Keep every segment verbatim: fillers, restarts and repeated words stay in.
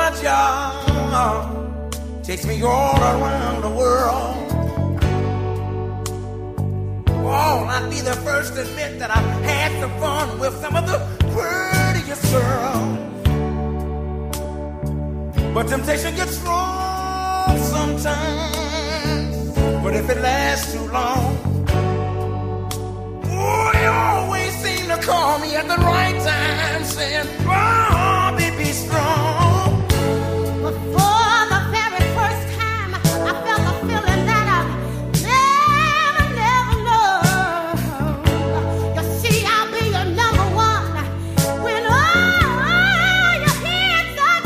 my job takes me all around the world. Oh, I'd be the first to admit that I've had some fun with some of the prettiest girls. But temptation gets strong sometimes. But if it lasts too long, oh, you always seem to call me at the right time, saying, oh, baby, strong. But for the very first time, I felt a feeling that I never, never known. You see, I'll be your number one when all your hits are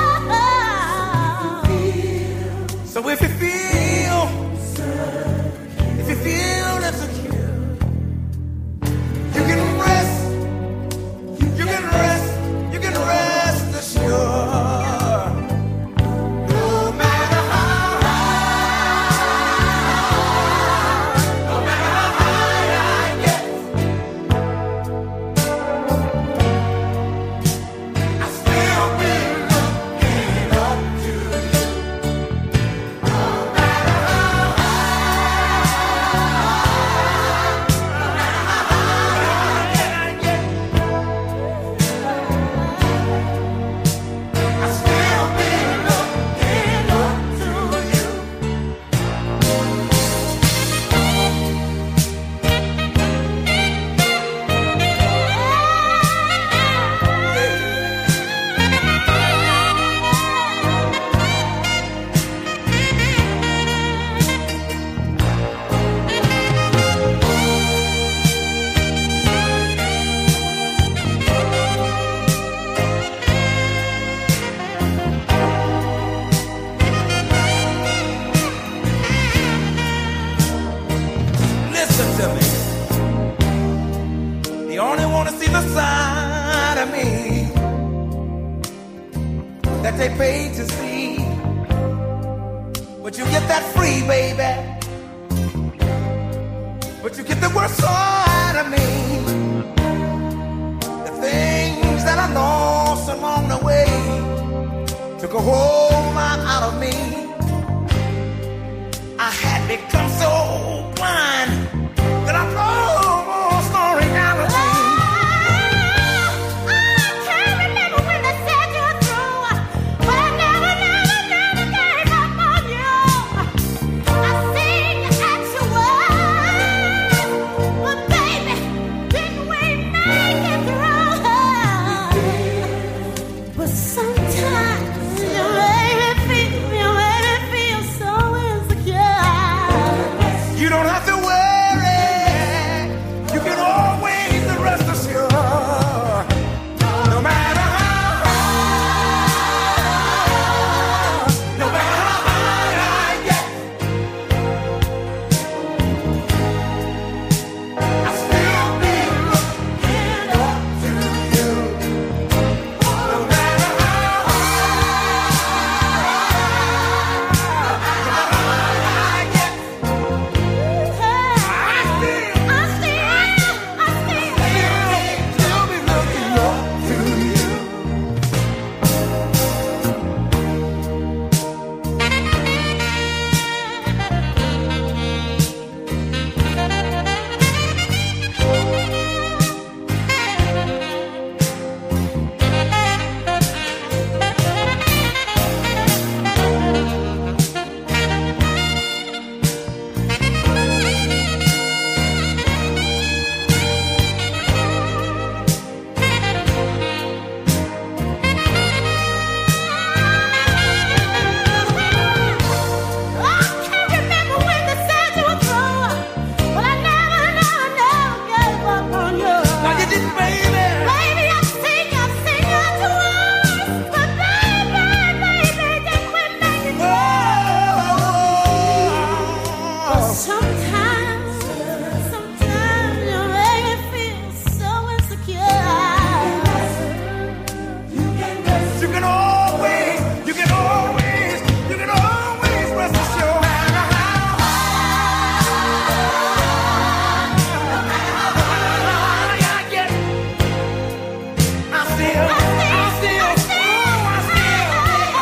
done. So if you feel, if you feel insecure, you can rest, you can rest, you can rest assured. No matter how high, no matter how high I get, I still be looking up to you. No matter how high, no matter how high I get, I still be looking up to you. Listen to me. They only want to see the side of me that they paid to see. But you get that free, baby. But you get the worst side of me. The things that I lost along the way took a whole lot out of me. I had become so blind that I lost all reality. I can't remember when they said you were through, but I never, never, never gave up on you. I sing at your words, but baby, didn't we make it through? But sometimes you made me feel, you made me feel so insecure. You don't have to worry. You can always rest assured. No matter how high, no matter how high I get, I still be looking up to you. No matter how high, no matter how high I get, I still, I still, I still, still be looking up to you. I can't remember when they said you were through, but I never, never, never gave up on you. Now you didn't, baby. Baby, I sing, I sing out to us, but baby, baby, didn't we make it through? Oh. Sometimes, sometimes you make me feel so insecure. You can always, you can always, you can always rest assured. No matter how high I get, I still, I still, oh, I still,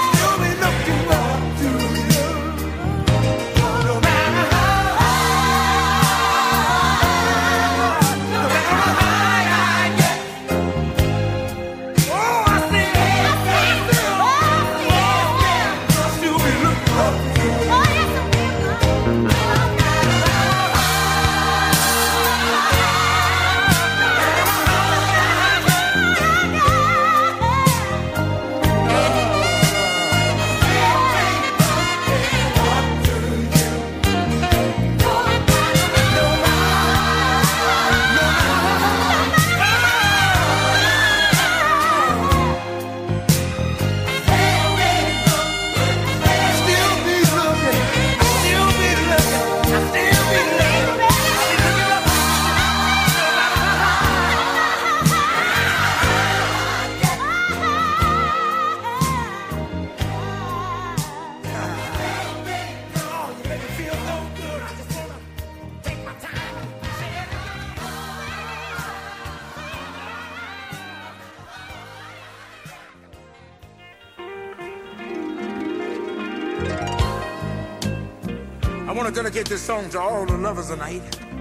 I want to dedicate this song to all the lovers tonight.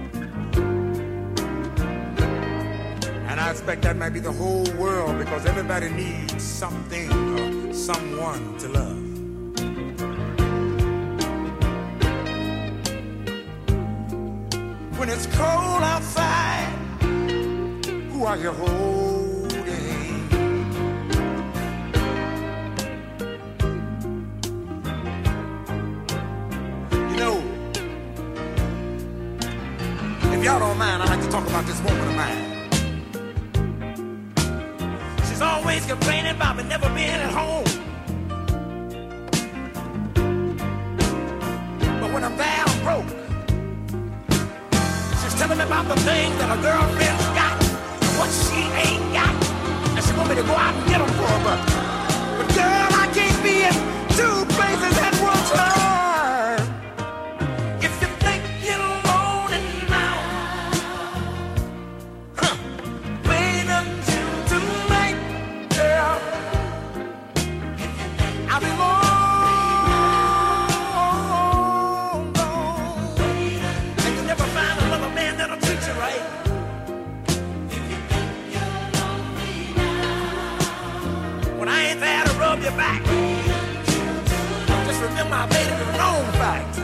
And I expect that might be the whole world, because everybody needs something or someone to love. When it's cold outside, who are you holding? You know, if y'all don't mind, I'd like to talk about this woman of mine. She's always complaining about me never being at home. But when I'm there, I'm broke. She's telling me about the things that her girlfriend's got and what she ain't got. And she want me to go out and get them for her. But, but girl, I can't be in two places at one time. If you think you're lonely now, huh, wait until tonight, girl. I'll be long gone, and you'll never find another man that'll treat you right. When I ain't there to rub your back, just remember I made it a known fact.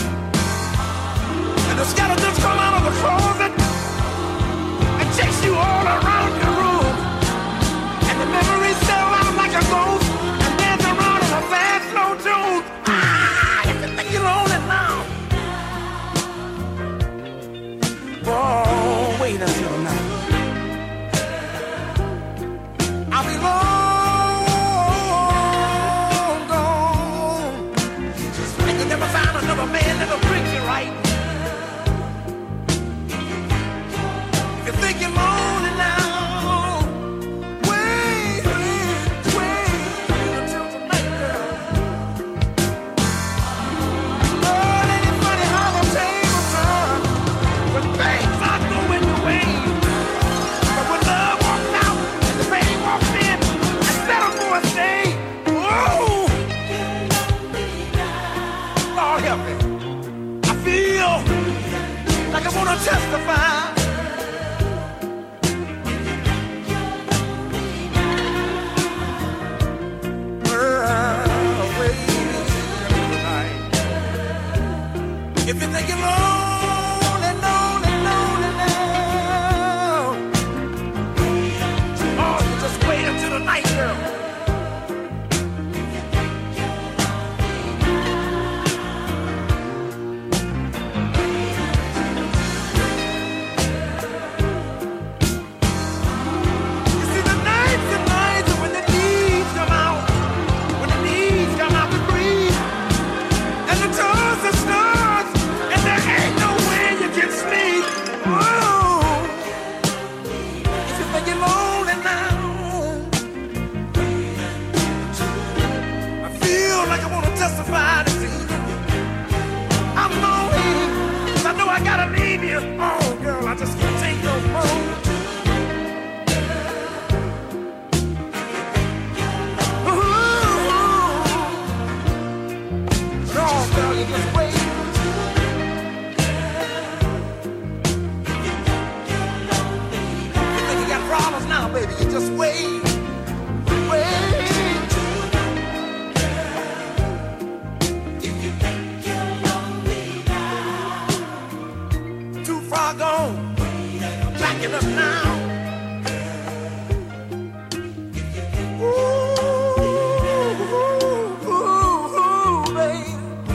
And the skeletons come out of the closet and chase you all around your room. And the memories sell out like a ghost and dance around in a fast, slow tune. Ah, if you think you're lonely now, oh, wait until now. I'll be long gone, and you'll never find another man that'll treat you right. If you think you're lonely now, wait, wait, wait until tonight, girl. Lord, ain't it funny how the tables turn when things are going your way? But when love walks out and the pain walks in and settle for a stay, whoa! Lord help me. I feel like I wanna testify. Well, wait until tonight. If you think you're lonely, lonely, lonely now, oh, you just wait until the night, girl. You see, the nights and nights when the needs come out, when the needs come out to breathe, and the toes and stars, and there ain't no way you can sleep. Whoa! If you think you're lonely now, I feel like I want to testify this evening. I'm lonely, 'cause I know I gotta leave you. Oh, girl, I just can't take no more. No, girl, you just wait. You think you got problems now, baby? You just wait, wait. Too far gone, backing up now. Ooh, ooh, ooh, baby.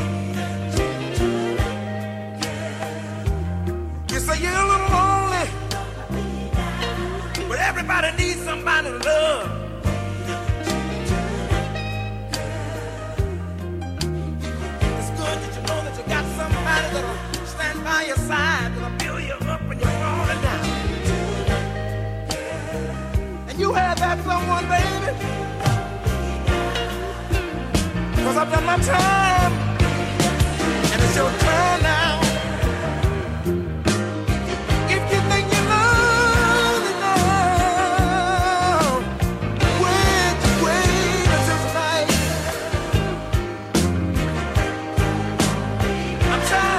You say you're a little lonely, but everybody needs somebody to love. It's good that you know that you got somebody that'll stand by your side, that'll build you up when you're falling down. And you have that someone, baby. 'Cause I've done my time, and it's your turn now. If you think you're lonely now, wait, wait until tonight. I'm tired.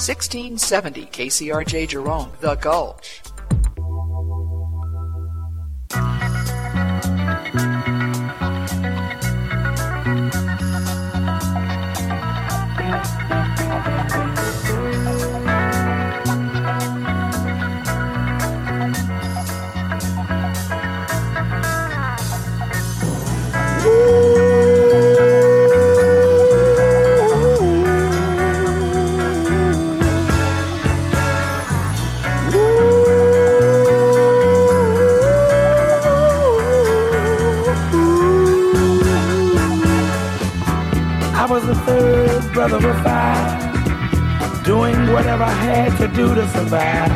sixteen seventy K C R J Jerome, The Gulch. Brother of five, doing whatever I had to do to survive.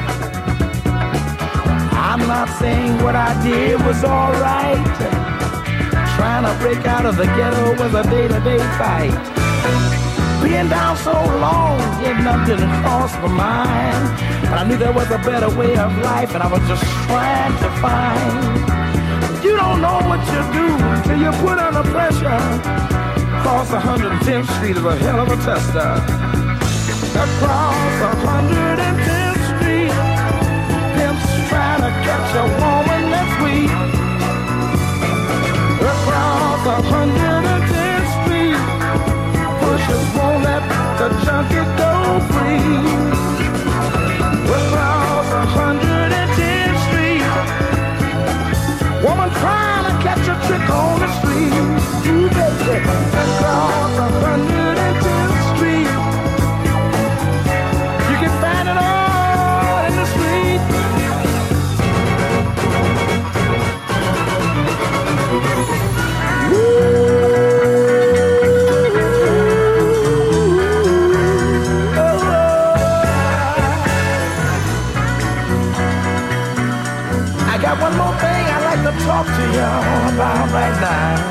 I'm not saying what I did was alright. Trying to break out of the ghetto was a day-to-day fight. Being down so long, getting up didn't cross my mind. But I knew there was a better way of life, and I was just trying to find. You don't know what you do until you put under pressure. Across one hundred tenth Street is a hell of a tester. Across one hundred tenth Street, pimps trying to catch a woman that's weak. Across one hundred tenth Street, pushers won't let the junkie go free. Across one hundred tenth Street, woman trying to catch a trick on the street. You baby, across one hundred tenth Street, you can find it all in the street. I got one more thing I'd like to talk to y'all about right now.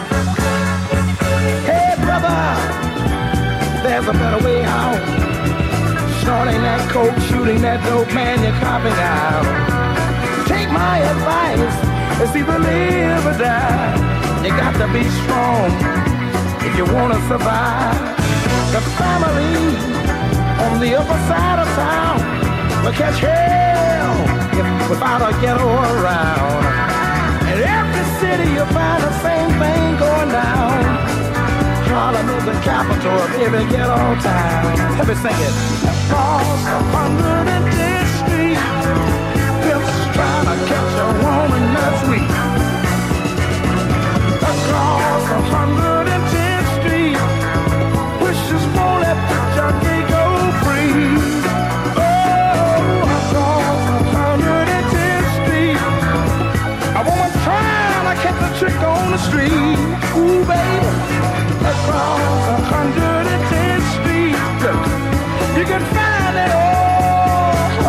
There's a better way out. Snorting that coke, shooting that dope, man, you're copping out. Take my advice, it's either live or die. You got to be strong if you want to survive. The family on the upper side of town will catch hell if without a ghetto around. In every city you'll find the same thing going down. Harlem is the capital of every ghetto town. Let me sing it. Across one hundred tenth Street, pimps trying to catch a woman that's weak. Across one hundred tenth Street, wishes won't let the junkie go free. Oh, across one hundred tenth Street, a woman trying to catch a trick on the street. Ooh, baby. Across one hundred tenth Street, you can find it all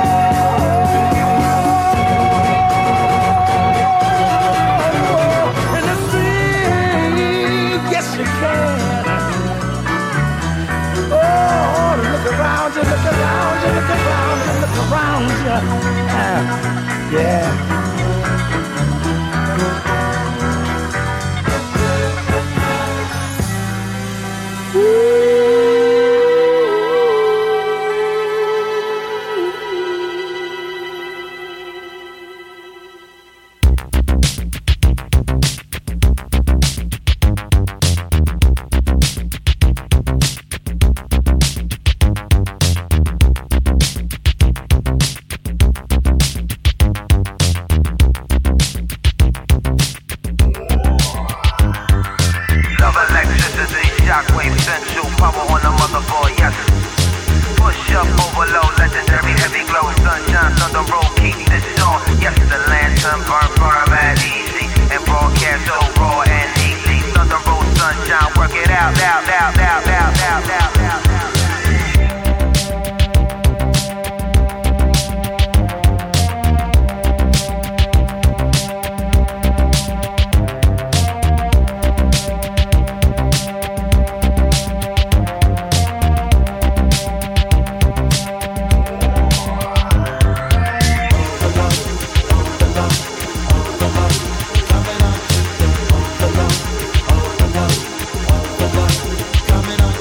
in the street. Yes, you can. Oh, look around you, look around you, look around you, look around you. Uh, yeah. Coming on.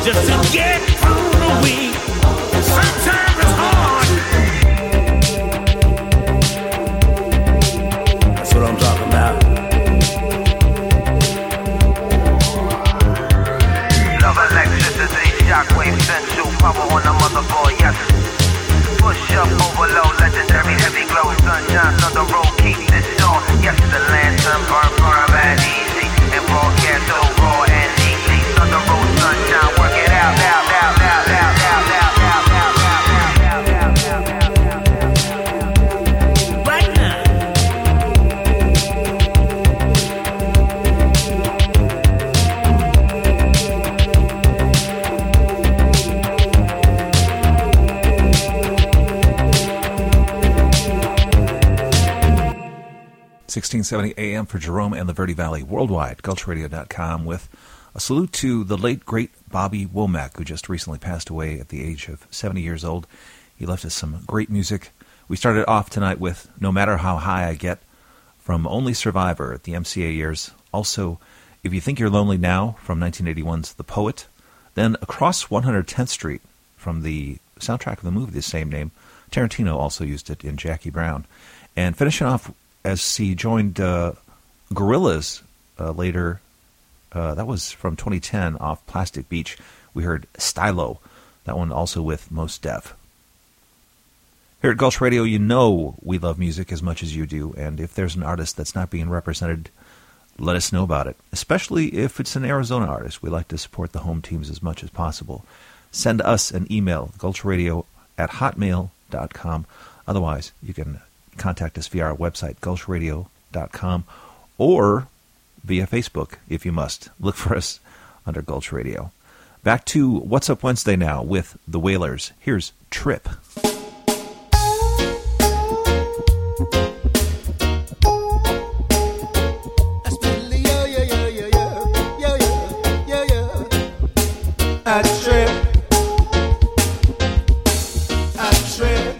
just to get through the week. Sometimes it's hard. That's what I'm talking about. Love electricity, shockwave, central power on the motherboard, yes. Push up, overload, legendary, heavy glow, sunshine on the road, keep this on. Yes, the lantern burn, burn, bad, easy, and broadcast so raw and easy. On the road, sunshine, work it out, out, out, out, out, out, out, out, out, out, out, out, out. Right now. sixteen seventy A M for Jerome and the Verde Valley worldwide, Gulch Radio dot com, with a salute to the late, great Bobby Womack, who just recently passed away at the age of seventy years old. He left us some great music. We started off tonight with No Matter How High I Get from Only Survivor at the M C A years. Also, If You Think You're Lonely Now from nineteen eighty-one's The Poet. Then Across one hundred tenth Street from the soundtrack of the movie the same name. Tarantino also used it in Jackie Brown. And finishing off as he joined uh, Gorillaz uh, later, uh, that was from twenty ten off Plastic Beach. We heard Stylo, that one also with Mos Def. Here at Gulch Radio, you know we love music as much as you do, and if there's an artist that's not being represented, let us know about it, especially if it's an Arizona artist. We like to support the home teams as much as possible. Send us an email, gulchradio at hotmail dot com. Otherwise, you can contact us via our website, gulch radio dot com, or via Facebook, if you must. Look for us under Gulch Radio. Back to What's Up Wednesday now with the Wailers. Here's Trip. A trip, a trip,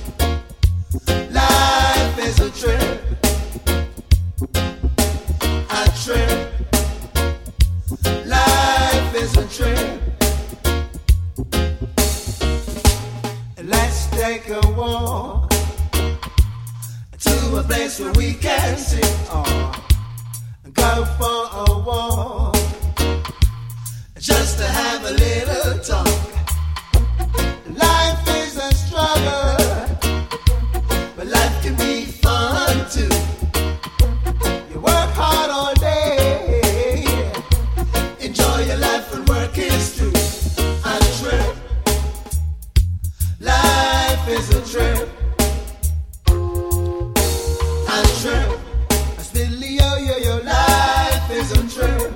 life is a trip, a trip, life is a trip. Let's take a walk to a place where we can sit or go for a walk. Just to have a little talk. Life is a struggle, but life can be fun too. You work hard all day, enjoy your life and work is true. A trip, life is a trip. A trip, a spilly yo yo yo. Life is a trip.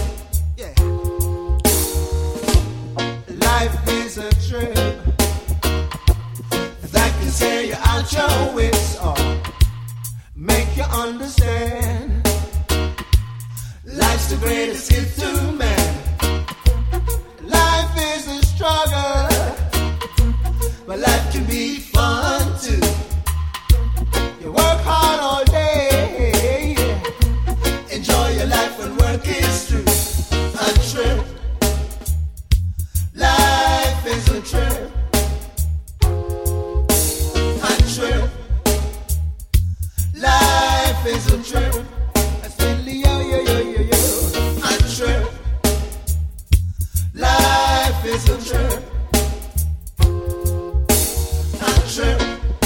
Life is a trip that can tear you out your wits or make you understand life's the greatest gift to man. Life is a struggle, but life can be fun too. You work hard all day, enjoy your life when work is true. A trip, life is a trip, a trip, life is a trip. That's really yo yo yo yo yo. A trip, life is a trip, a trip,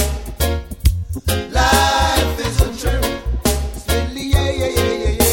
life is a trip. That's really yeah yeah yeah yeah yeah.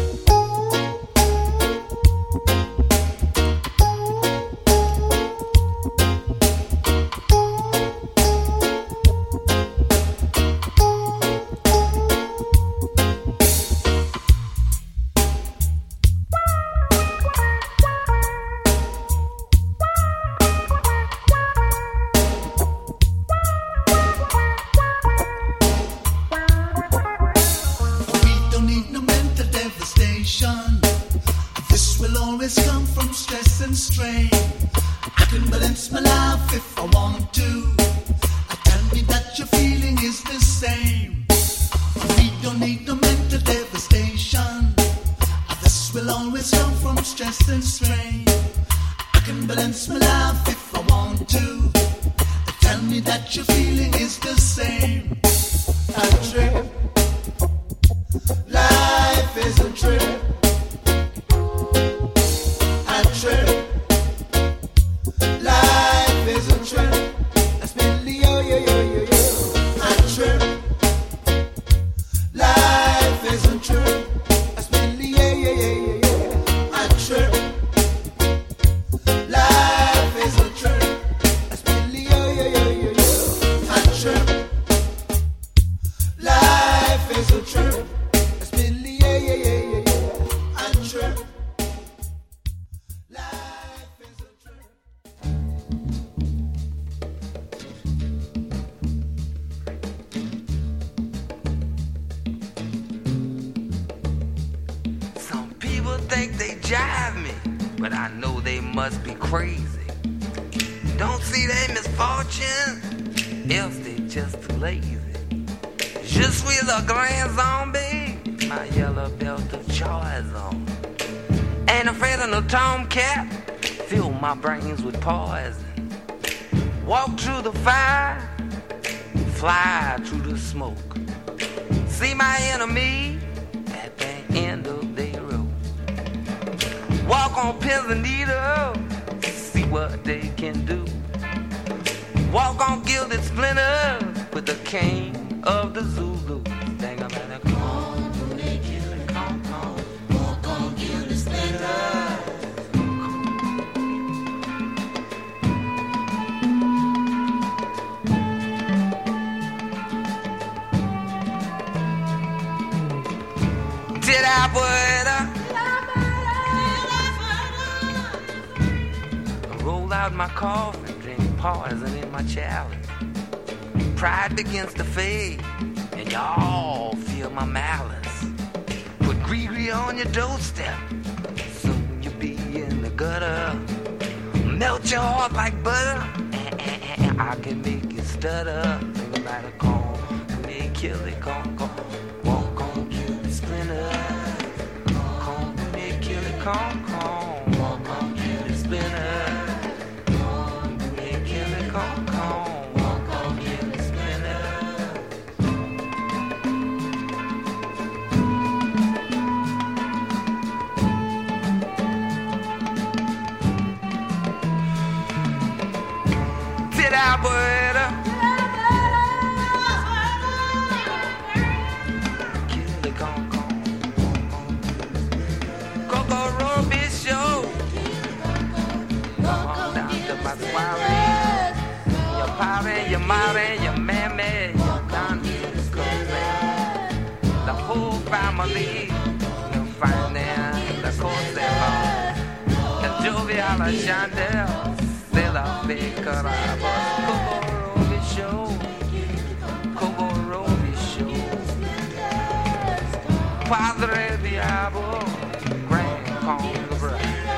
We don't need no mental devastation. This will always come from stress and strain. I can balance my life if I want to. I tell me that your feeling is the same. We don't need no mental devastation. This will always come from stress and strain. I can balance my life if I want to. Tell me that your feeling is the same. A trip. Life is a trip. A trip. Life is a trip. That's been the yo yo yo yo yo. A trip. Life is a trip. That's been the yeah yeah yeah yeah yeah. A trip. Life is a trip. That's been the yo yo yo yo yo. A trip. Life is a trip. That's been the yeah yeah yeah yeah yeah. A trip. Life is a trip. Some people think they jive me, but I know they must be crazy. Don't see their misfortune, else they just too lazy. Je suis le grand zombie, my yellow belt of choice on. Ain't afraid of no tomcat, fill my brains with poison. Walk through the fire, fly through the smoke. See my enemy at the end of their road. Walk on pins and needles, see what they can do. Walk on gilded splinters with the king of the Zulu. Dang, I'm at a con, they kill it, con, con. Walk on gilded splinters. Did I put I rolled out my coffin, drink poison in my chalice. Pride begins to fade, and y'all feel my malice. Put Gregory on your doorstep, soon you'll be in the gutter. Melt your heart like butter, and, and, and I can make you stutter. Think about a cone, may kill it, con, con. Walk on, kill the splinter. Con, may kill it, con, con. Walk on, kill the splinter. Con, may kill it, con, con. Alberta, kill the con con, Coco Roby show. Come on down to my soiree. Your party, your mommy, your mammy, your auntie, your cousin, the whole family. You'll find them the Costello, the Jovial Chandel. La Becaraba, Coco Roby Show, Coco Roby Show, Padre Diablo, Grand Conga.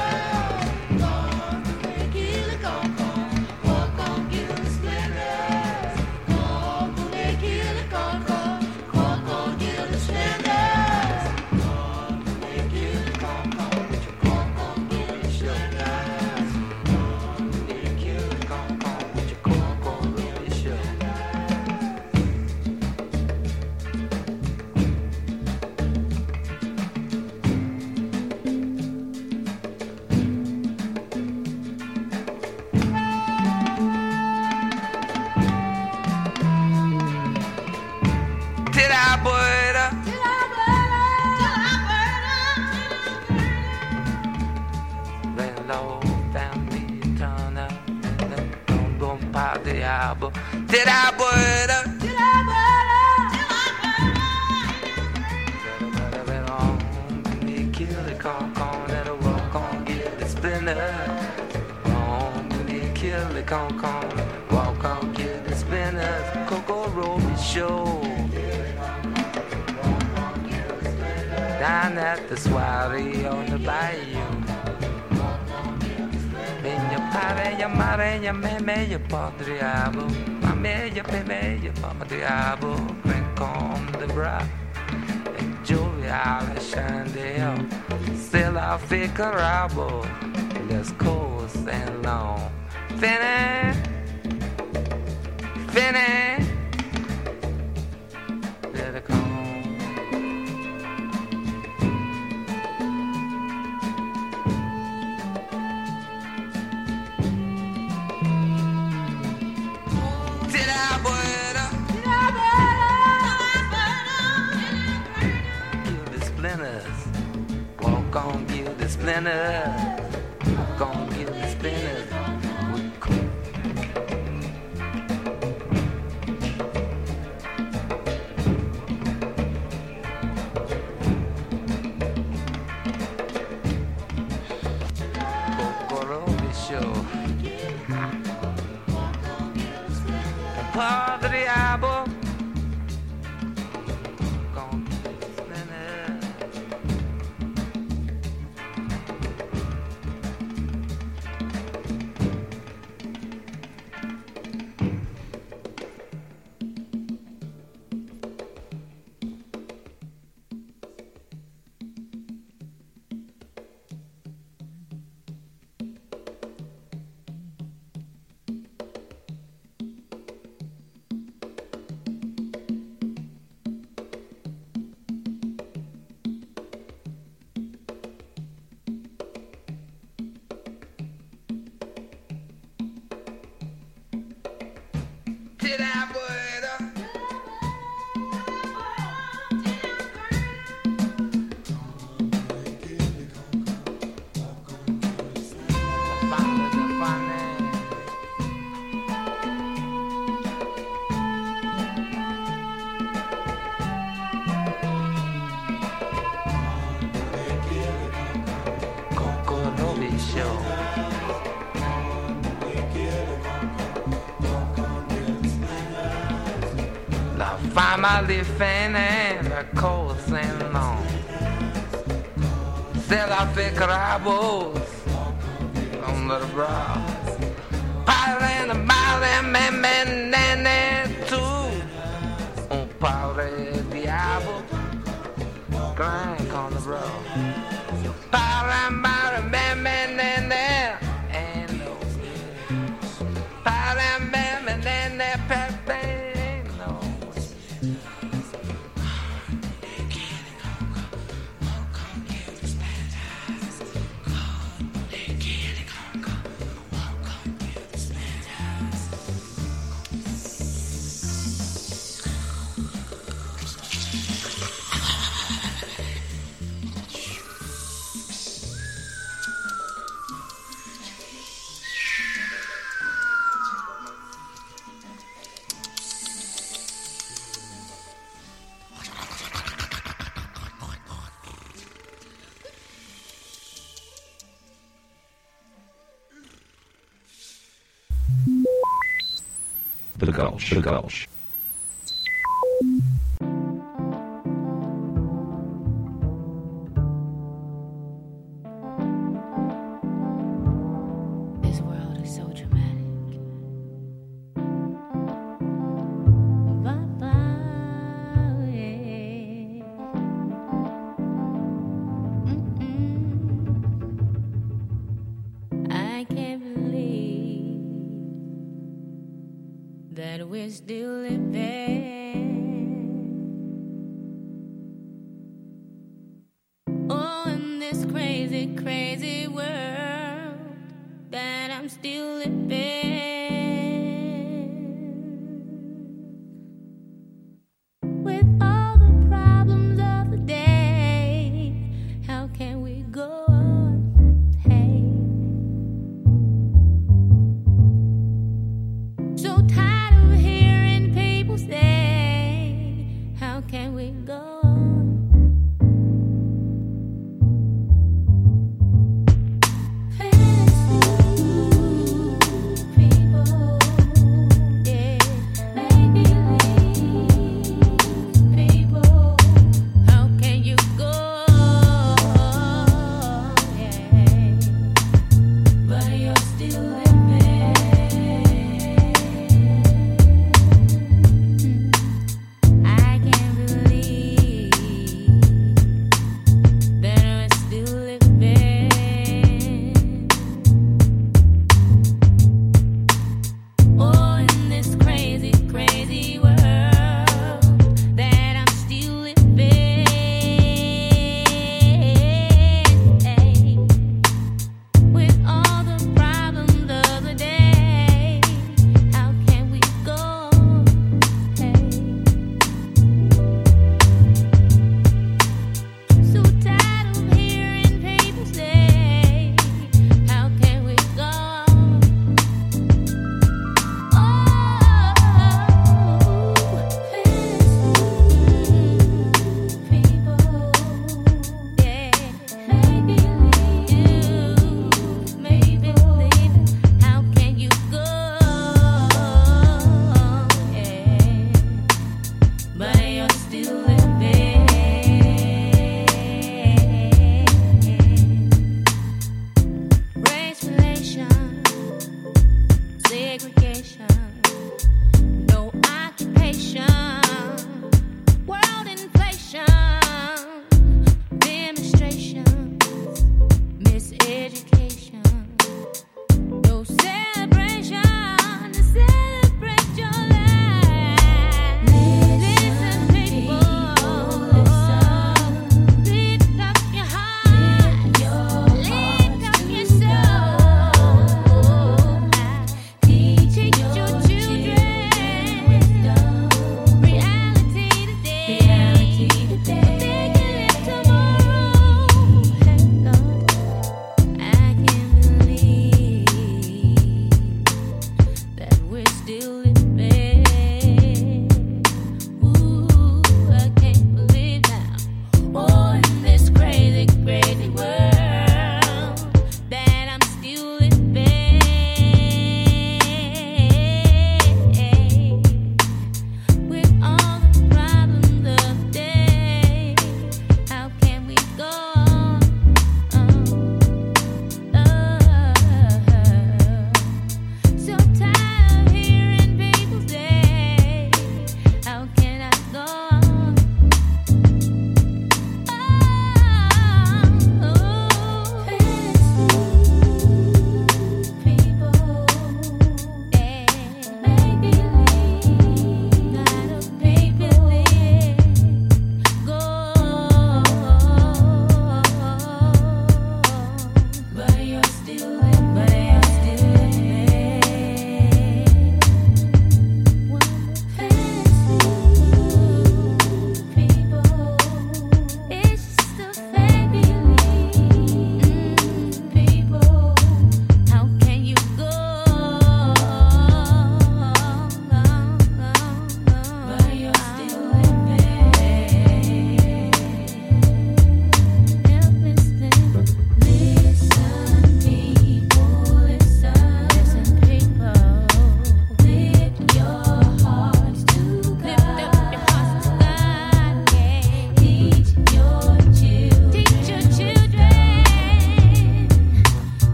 Did I butter? Did I butter? Kill the con con, that'll walk on, get the splinter. Kill the con con, walk on, get the spinners. Coco Roby Show. Down at the soiree on the bayou. Your padre, your madre, your meme, your padre diabo, mame, your peme, your mama diabo, drink on the bra, and jovial chandelle, still I figure rabo, that's coarse and long. Finny, Finny, better come. Walk on, give the splinters. Walk on, give the splinters. Kokorobi show. Padre Abo. Family fanning the course and long. Still I pick rabos on the brow. Piling a mile and man, man, and two. On powder diabo, grind on the road. Piling about a man, man, and there. And no. Piling man, man, and there, pep, The Gulch, The Gulch. This world is so dramatic. Bye-bye, yeah. Mm-mm. I can't believe that we're still living. Oh, in this crazy, crazy world that I'm still living. With all the problems of the day, how can we go on? Hey. So tired of hearing people say, how can we go on? People, yeah, make believe. People, how can you go on? Yeah, but you're still living. I can't believe that we're still living.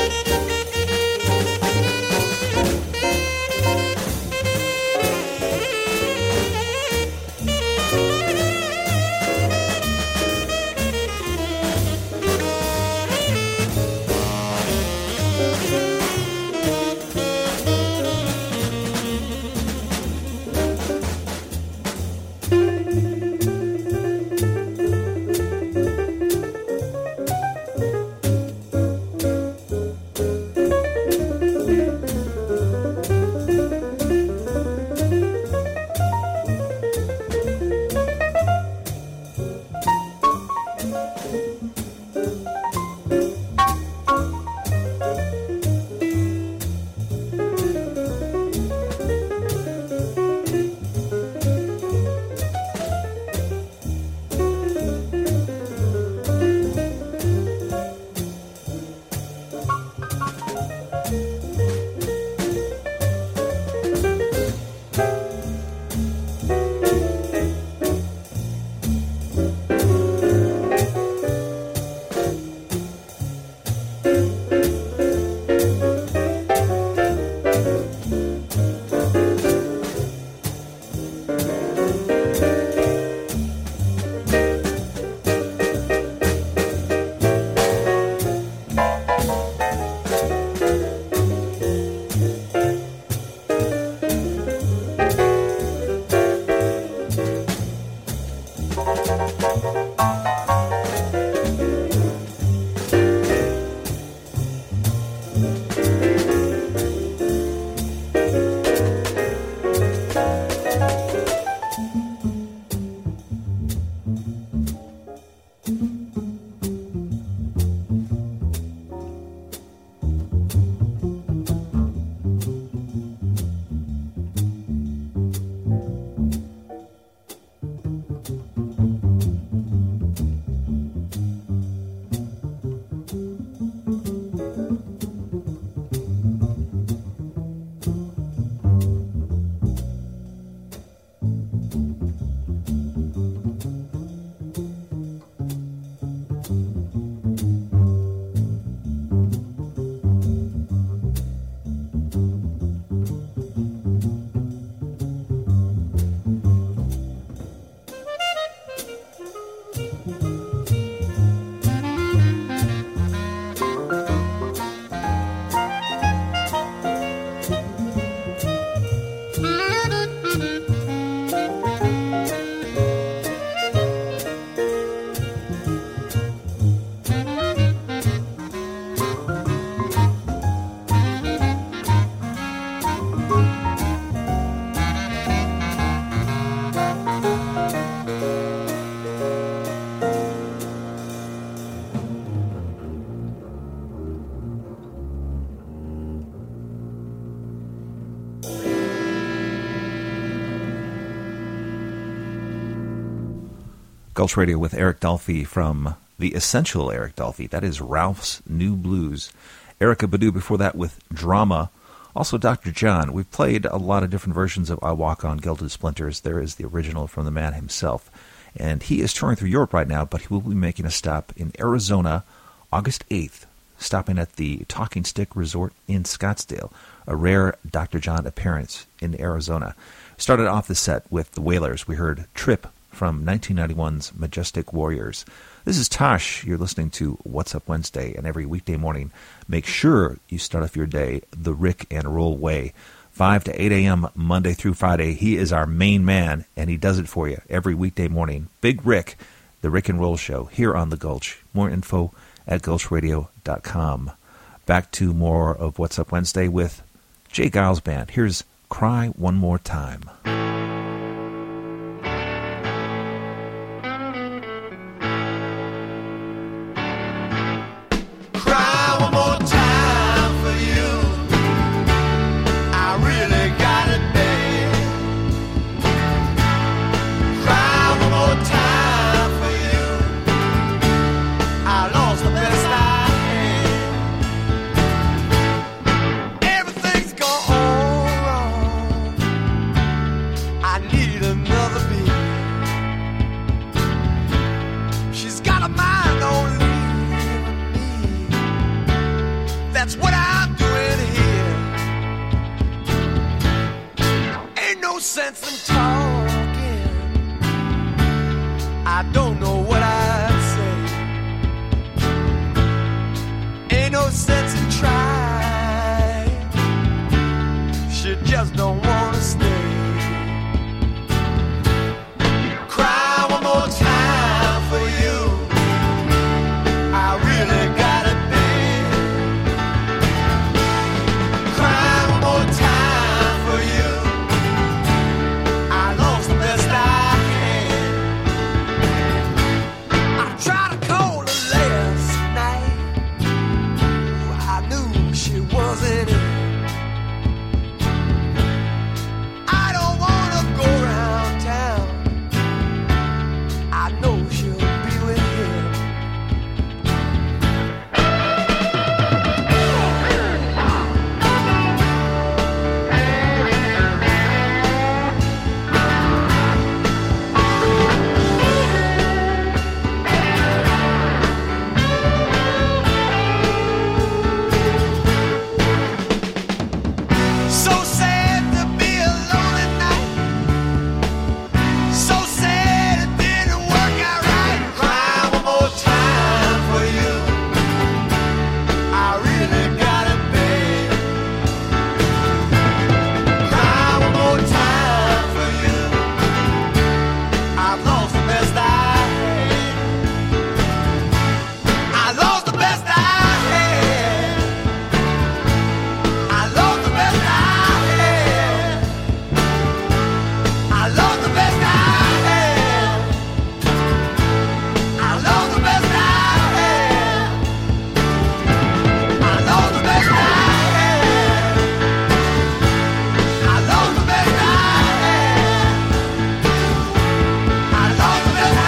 Gulch Radio with Eric Dolphy from the Essential Eric Dolphy. That is Ralph's New Blues. Erykah Badu before that with Drama. Also Doctor John. We've played a lot of different versions of I Walk on Gilded Splinters. There is the original from the man himself. And he is touring through Europe right now, but he will be making a stop in Arizona August eighth, stopping at the Talking Stick Resort in Scottsdale, a rare Doctor John appearance in Arizona. Started off the set with the Wailers. We heard Trip from nineteen ninety-one's Majestic Warriors. This is Tosh. You're listening to What's Up Wednesday, and every weekday morning, make sure you start off your day the Rick and Roll way. five to eight a.m. Monday through Friday. He is our main man, and he does it for you every weekday morning. Big Rick, the Rick and Roll Show, here on The Gulch. More info at gulch radio dot com. Back to more of What's Up Wednesday with Jay Giles Band. Here's Cry One More Time. Everything's gone wrong. what I'm doing here. Ain't no sense in talking. I don't know what I'd say. Ain't no sense in trying. She just don't wanna stay. Cry one more time for you. I really got it bad. Cry one more time for you. I lost the best I can. I tried to call her last night. I knew she wasn't in. I don't wanna go around town. I know she'll be with him. So sad to be alone at night. So sad it didn't work out right. Cry one more time for you. I really got it bad. Cry one more time for you. I've lost the best I had. I lost the best I had. I lost the best I had. I lost the best I had. I lost the best I had. I lost the best I had. I lost the best I had. I lost the best I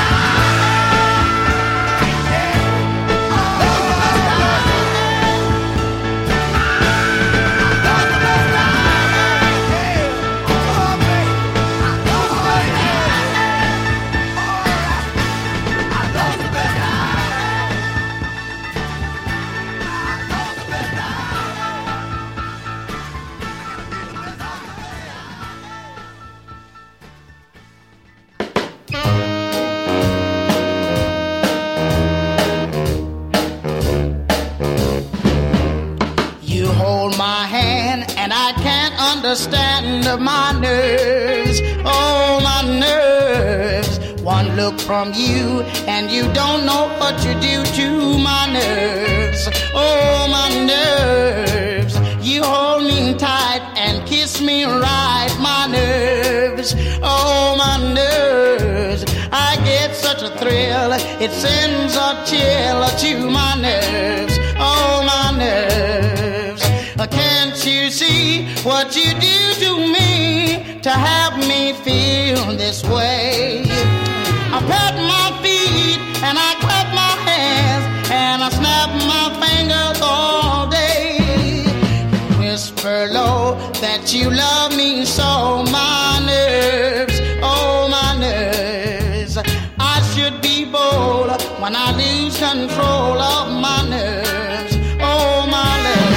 You hold my hand and I can't understand my nerves, oh my nerves. One look from you and you don't know what you do to my nerves, oh my nerves. You hold me tight and kiss me right, my nerves, oh my nerves. I get such a thrill, it sends a chill to my nerves, oh my nerves. Can't you see what you do to me to have me feel this way? I pat my feet and I clap my hands and I snap my fingers all day. Whisper low that you love me so, my nerves, oh my nerves. I should be bold when I lose control of my nerves, oh my nerves.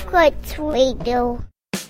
what we do.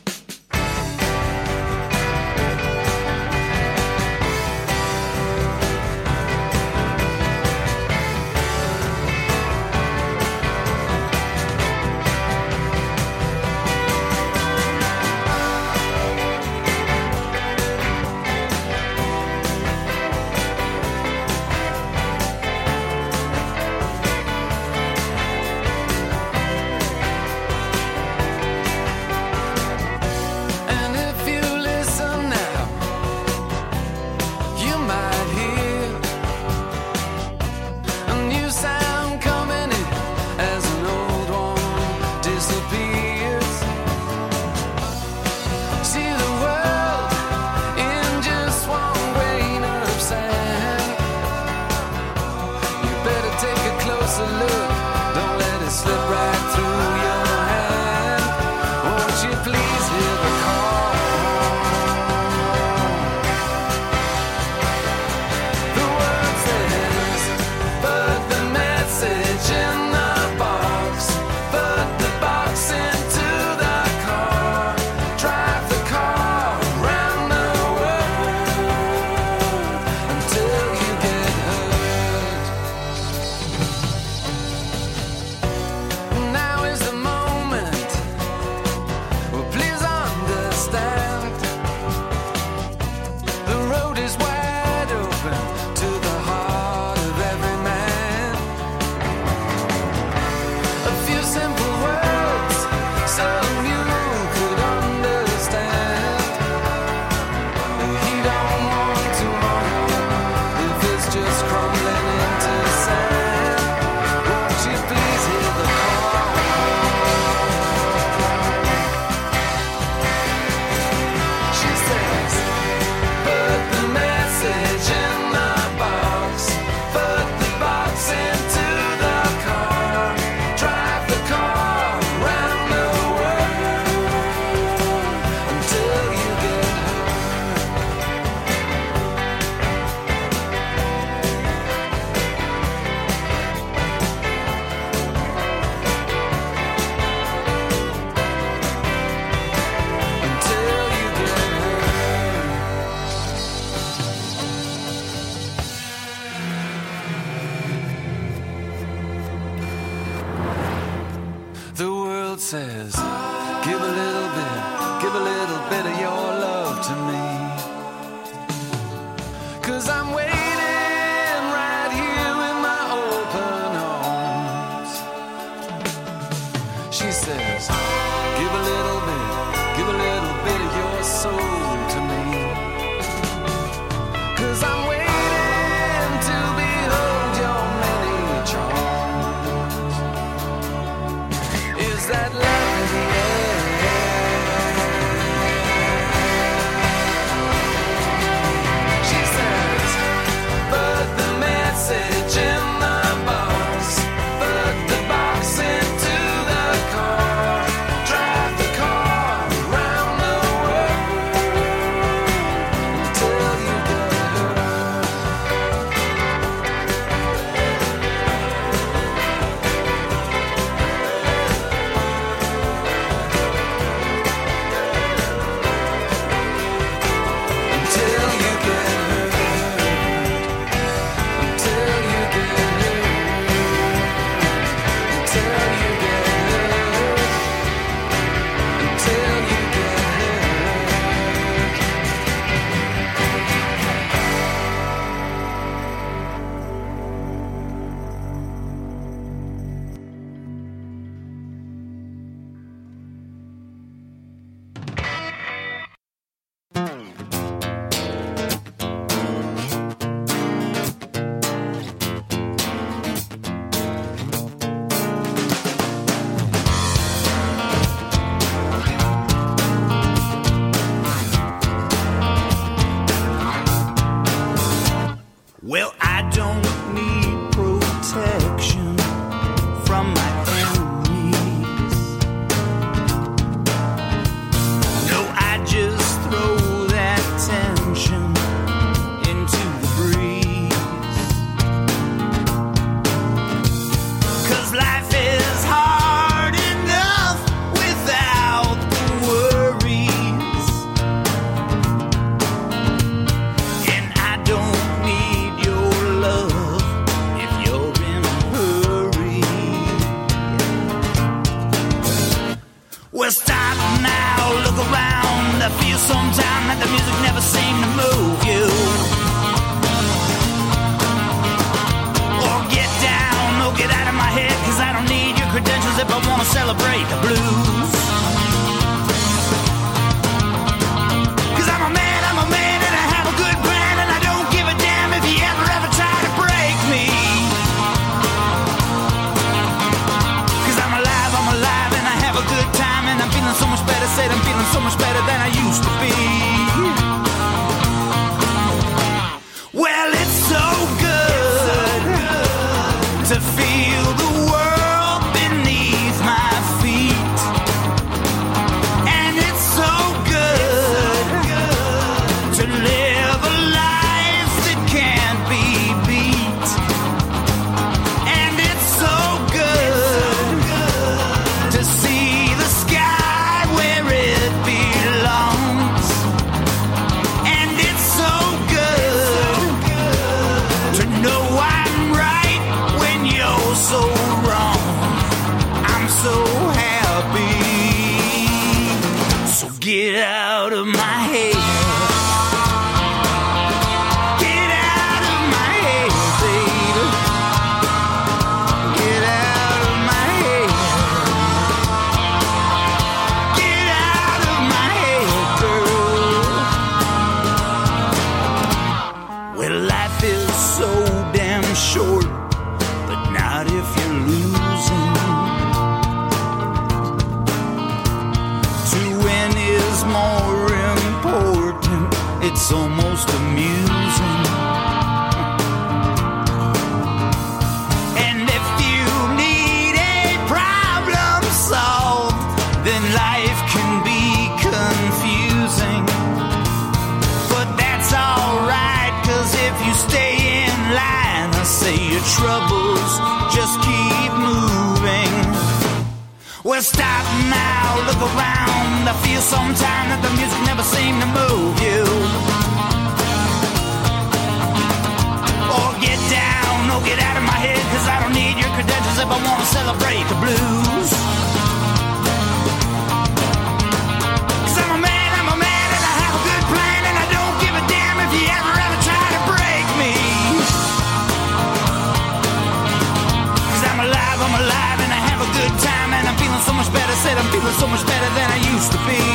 Says, give a little bit, give a little bit of your love to me. 'Cause I'm waiting right here in my open arms. She says, give a little bit, give a little bit of your soul to me. 'Cause I'm waiting to behold your many charms. Is that love? Well, I don't need protection from my enemies. No, I just throw that tension into the breeze. 'Cause life is hard enough without celebrate the blues. Cause I'm a man, I'm a man, and I have a good plan, and I don't give a damn if you ever, ever try to break me. Cause I'm alive, I'm alive, and I have a good time, and I'm feeling so much better, said I'm feeling so much better than I used to be. Well, it's so good to feel the world beneath my feet. And it's so good to live a life that can't be beat. And it's so good to see the sky where it belongs. And it's so good to know I'm right when you're so wrong. I'm so happy. So get out of my head. Get out of my head, baby. Get out of my head. Get out of my head, girl. Well, life is so damn short, but not if you're losing. To win is more important, it's almost amusing. And if you need a problem solved, then life can be confusing. But that's alright, cause if you stay in line, I say your troubles just keep moving. Well, stop now, look around. I feel sometime that the music never seemed to move you. Or get down, or get out of my head, cause I don't need your credentials if I want to celebrate the blues. Cause I'm a man, I'm a man, and I have a good plan, and I don't give a damn if you ever, ever try to break me. Cause I'm alive, I'm alive, and I have a good time, and I'm feeling so much better, said I'm feeling so much better than I used to be.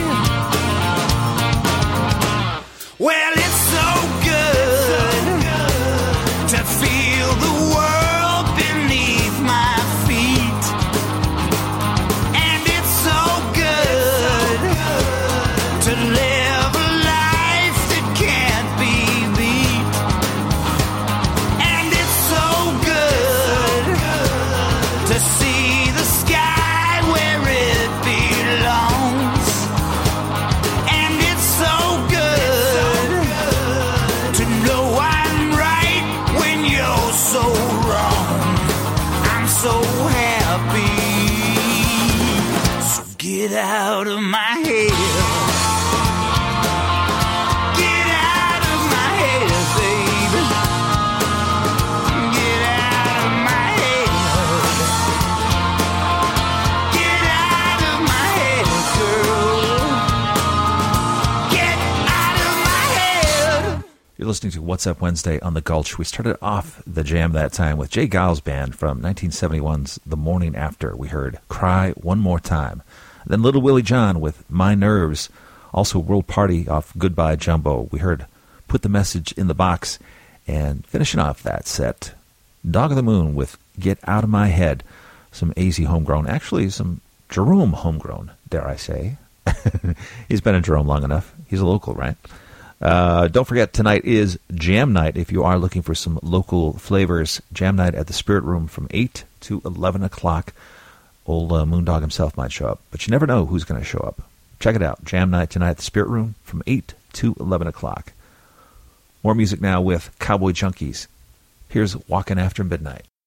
Well, it's so good to feel the world beneath my feet. And it's so good to live a life that can't be beat. And it's so good to see the sky where it belongs. And it's so good to know I'm right when you're so wrong. I'm so happy. So get out of my head. Get out of my head, baby. Get out of my head. Get out of my head, girl. Get out of my head. You're listening to What's Up Wednesday on The Gulch. We started off the jam that time with Jay Giles Band from nineteen seventy-one's The Morning After. We heard Cry One More Time. Then Little Willie John with My Nerves. Also World Party off Goodbye Jumbo. We heard Put the Message in the Box. And finishing off that set, Dog of the Moon with Get Out of My Head. Some A Z homegrown. Actually, some Jerome homegrown, dare I say. He's been in Jerome long enough. He's a local, right? Uh, don't forget, tonight is Jam Night. If you are looking for some local flavors, Jam Night at the Spirit Room from eight to eleven o'clock. Old uh, Moondog himself might show up, but you never know who's going to show up. Check it out. Jam Night tonight at the Spirit Room from eight to eleven o'clock. More music now with Cowboy Junkies. Here's Walking After Midnight.